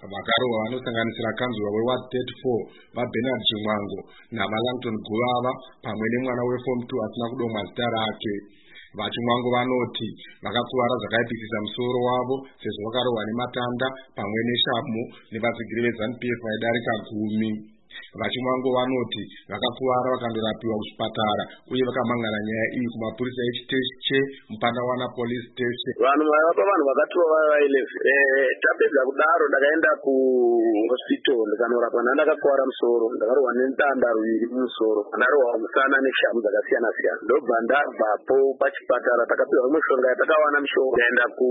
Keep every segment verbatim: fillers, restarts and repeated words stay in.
vakarohwa vanosanganisira kanzura weward thirty-four vaBernard Chimwango navaLangton Guvava pamwe nemwana weform two asina kudomwa zita rake. VaChimwango vanoti vakakuvara zvakaipisisa musoro wavo sezvo vakarohwa nematanda pamwe neshamu nevatsigiri veZANU P F vaidarika gumi. VaChimwango vanoti vakakuvara vakandorapiwa kuchipatara uye vakamangana nyaya iyi kumapurisa echiteshi cheMupandawana Police Station. Vanhu vaipa vanhu vakatova vava eleven. Eh tapedza kudaro ndakaenda kuhospital ndikanorapwa ndakakuwara musoro ndakarohwa nedanda riviri mumusoro ndarohwa musana neshamu dzakasiyana siyana ndobva ndabvapo pachipatara takapiwa mishonga yatakawana mishonga ndaenda ku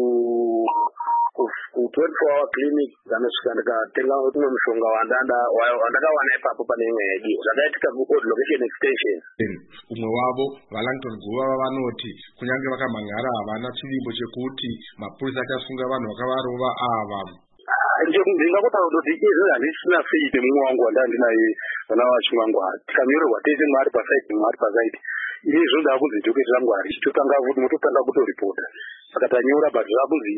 ku twenty-four hour clinic ndanosvika ndikatenga umwe mushonga wandanda wandakawana ipapo pane imwe yedu zvakaitika ku-old location extension. Umwe wavo vaLangton Guvava vanoti kunyange vakamhangara havana chivimbo chekuti mapurisa achasunga vanhu vakavarova ava. Ndingakuta kuti izvi hazvisina faith mumwe wangu wandandinaye vana vaChimwango tikanyorerwa tese mwari pasaiti mwari pasaiti ini zvinoda kuzvidhoketera Mwari totanga kuti mutotanga kutoripota saka tanyora but zvakuzi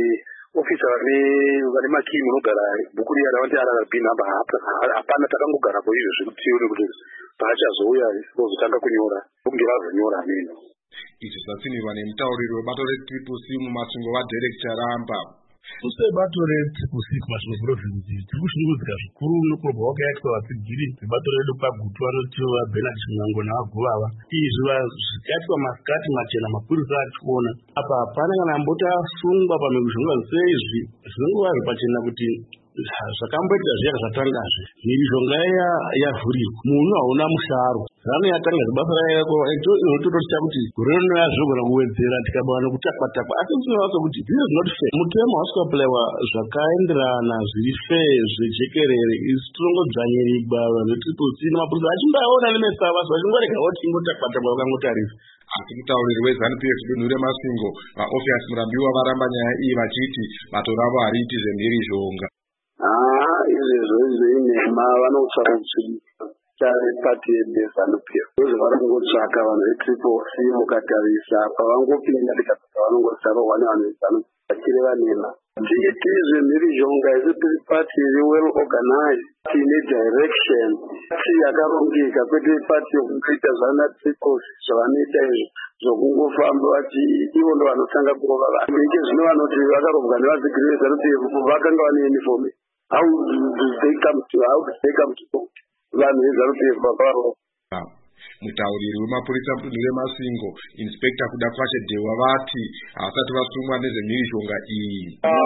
ofisa vane makii munogara bhuku riya ravanti R R B namba hapana takangogarapo izvo zvekuti tione kuti paachazouya ozotanga kunyora kunge razonyora ameno. Izvi zvatsinirwa nemutauriri webato reTriple C mumasvingo vaDerek Charamba. Kusebato reTriple C kumasvingo province tiri kushungurudzika zvikuru nokurobwa wakaitwa vatsigiri vebato redu pagutu vanoti vaBernard Chimwango navaGuvava. Izvi zvikaitwa masikati machena mapurisa achiona apa hapana kana ambotafungwa pamhizvonga seizvi zvinongova zvipachena kuti zvakamboita zviya zvatangazve mhirizhonga yavhurirwa munhu hauna musharo zano yatanga zibasa rainototoita kuti gore rino yazvogona kuwedzera tikabwana nekutakwa-takwa asi tinovaso kuti zviro zvinoti fe mutemo wasikapulewa zvakaenderana zviri fe zvejekerere isi tinongodzvanyirirwa vanhu veTriple C nemapurisa achimbaona nemesavasi vachingorega kuti ingotakwa-takwa vakangotarisa. Asi mutauriri weZANU P F dunhu reMasvingo vaOpheus Murambiwa varamba nyaya iyi vachiti bato ravo hariiti zvemhirizhonga. Ah, izvezvo izvoinema vanotsvaka kutsvigisa chari pati yeZANU P F vari kungotsvaka vanhu veTriple C mukatarisa pavangopinda tikasaka vanongotsvaka wane vanhu veZANU vachireva nena tiiti zvemhirizhonga isi tiri pati iri well organized tiine direction pati yakarongeka kwete pati yokuita zvana Triple C zvavanoita izvi zvokungofamba vati ivo ndo vanotanga kurova vanhu ike zvino vanoti vakarovwa nevadzigiri veZANU P F vakanga vane uniform. How do they come to how do they come to court? Vanhu veZANU P F vakavarova. Mutauriri wemapurisa mudunhu reMasvingo Inspector Kudakwashe Dewa vati havasati vasungwa nezvemhirizhonga iyi.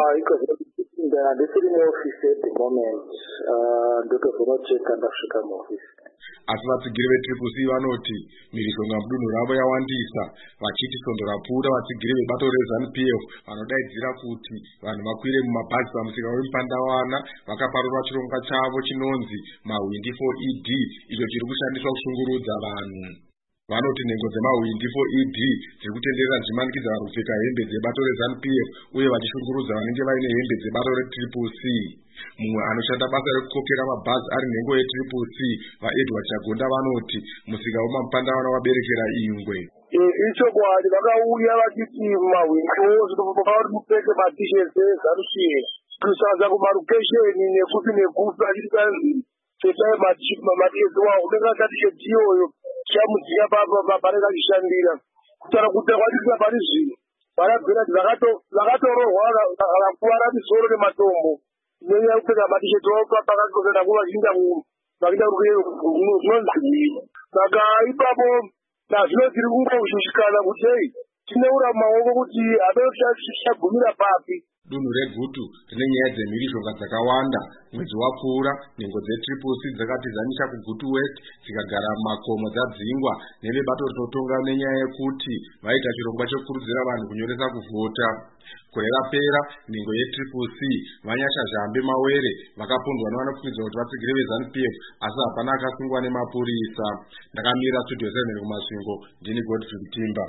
Ndisiri muofisi at the moment ndotovhunocheka ndasvika muofisi. Asi vatsigiri veTriple C vanoti mhirizhonga mudunhu ravo yawandisa vachiti svondo rapfuura vatsigiri vebato reZANU P F vanodaidzira kuti vanhu vakwire mumabhazi pamusika weMupandawana vakaparura chirongwa chavo chinonzi mahwindi for E D icho chiri kushandiswa kushungurudza vanhu. Vanoti nhengo dzemahwindi for E D dziri kutenderera dzichimanikidza vanhu kupfeka hembe dzebato reZANU P F uye vachishungurudza vanenge vaine hembe dzebato reTriple C. Mumwe anoshanda basa rekukokera mabhazi ari nhengo yeTriple C vaEdward Chagonda vanoti musika weMupandawana waberekera ingwe. Ichokwadi vakauya vachiti mahwindi vari kupfeka matisheti eZANU P F kusadza kumarokesheni nekupi nekupi achiti kanzi pfekai matisheti wavo unenge katisheti iyoyo chamudziya papanenge achishandira kutaura kuti kwatisina pari zvino varabvira kuti vakatorohwa vakakuvara misoro nematombo nenyaya yekupfeka matisheti wavo pakakosera kuva vachinda vachiita kunonzi saka ipapo nazvino tiri kungoshushikana kuti hei tineura maoko kuti hapetichagumira papi. Dunhu reGutu rine nyaya dzemhirizhonga dzakawanda. Mwedzi wapfuura nhengo dzeTriple C dzakati dzanyisha kuGutu West dzikagara mumakomo dzadzingwa nevebato rinotonga nenyaya yekuti vaita chirongwa chekukurudzira vanhu kunyoresa kuvhota. Gore rapera nhengo yeTriple C vanyasha Zhambe Mawere vakapondwa nevanofungidzwa kuti vatsigiri veZANU P F asi hapana akasungwa nemapurisa. Ndakamira Studio seven kumasvingo ndini Godfrey Timba.